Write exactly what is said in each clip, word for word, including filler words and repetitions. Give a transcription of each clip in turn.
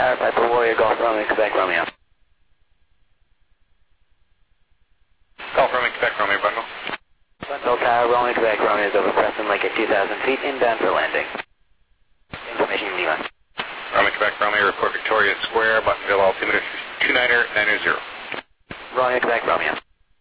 Tower, Piper Warrior, Golf Romeo, Quebec Romeo. Golf Romeo, Quebec Romeo, Bundle. Bundle Tower, Romeo, Quebec Romeo is over Preston Lake at two thousand feet, inbound for landing. Information from Lima. Romeo, Quebec Romeo, report Victoria Square, Buttonville, altimeter two nine nine zero. Romeo, Quebec Romeo.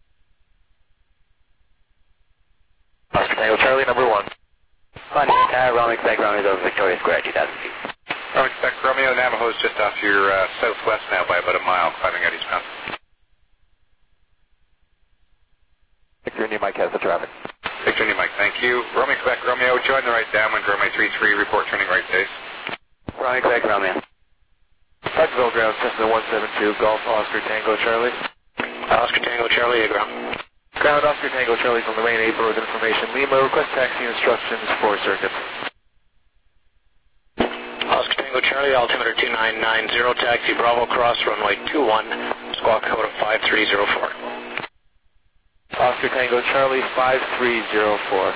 Oscar Tango Charlie, number one. Bundle Tower, Romeo, Quebec Romeo is over Victoria Square at two thousand feet. Romeo, Quebec Romeo, Navajo is just off your uh, southwest now by about a mile, climbing out eastbound. Victor India Mike has the traffic. Victor India Mike, thank you. Romeo, Quebec Romeo, join the right downwind, Romeo three three, report turning right base. Romeo, Quebec Romeo. Hudson ground, Cessna one seven two, Golf Oscar Tango Charlie. Oscar Tango Charlie, A ground. Ground Oscar Tango Charlie from the Lane April with information. Lima, request taxi instructions for circuit. Oscar Tango Charlie, altimeter two nine nine zero, taxi Bravo Cross, runway two one, squawk code of five three zero four. Oscar Tango Charlie, five three zero four.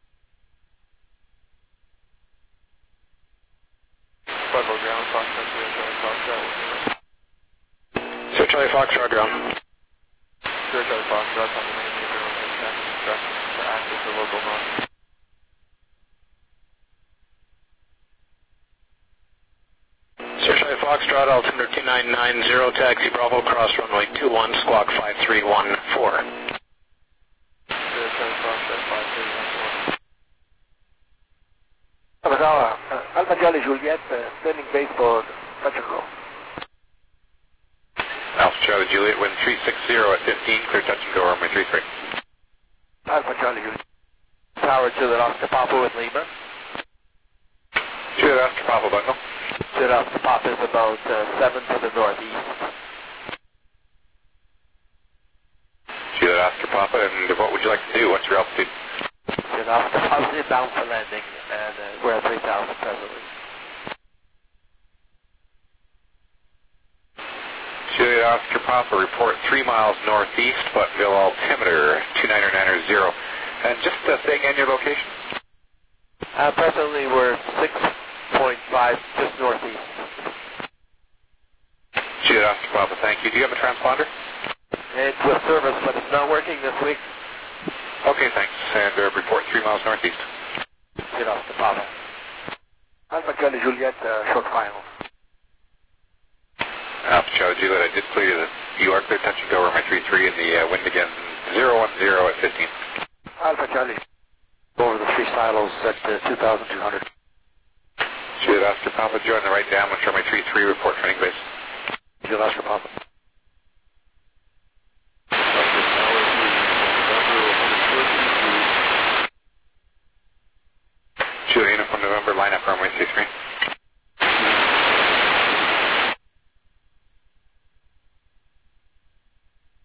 Bundle ground, Foxtrot, Charlie Foxtrot. Sir Charlie Foxtrot, ground. Sir Charlie Foxtrot on the Lane April with taxi instructions for access to local noise. Sir Charlie Foxtrot, altimeter two nine nine zero, taxi Bravo Cross, runway two one, squawk five three one four. Sir Charlie Foxtrot, five three one four. Tower, uh, Alpha Charlie Juliet, uh, standing base for touch and go. Alpha Charlie Juliet, wind three six zero at fifteen, clear touch and go, runway three three. Alpha Charlie Juliet. Tower to the Oscar Papa with Lima. Juliet Oscar Papa, Bundle. To the Oscar Papa is about uh, seven to the northeast. Juliet Oscar Papa, and what would you like to do? What's your altitude? To the Oscar Papa is bound for landing, and uh, we're at three thousand presently. Juliet Oscar Papa, report three miles northeast, Buttonville, altimeter two nine nine zero. And just uh, saying in your location? Uh, presently we're six point five, just northeast. Juliet Oscar Papa, thank you. Do you have a transponder? It's with service, but it's not working this week. Okay, thanks. And uh, report three miles northeast. Get off the Papa. Alpha Charlie Juliet, uh, short final. Alpha Charlie Juliet, I did clear you that you are clear touch and go, runway three three, and the uh, wind again zero one zero at fifteen. Alpha Charlie. Over the three silos at uh, two thousand two hundred. Juliet Oscar Papa, join the right downwind, runway three three, report training base. Juliet Oscar Papa. Juliet Uniform November, line up runway three three.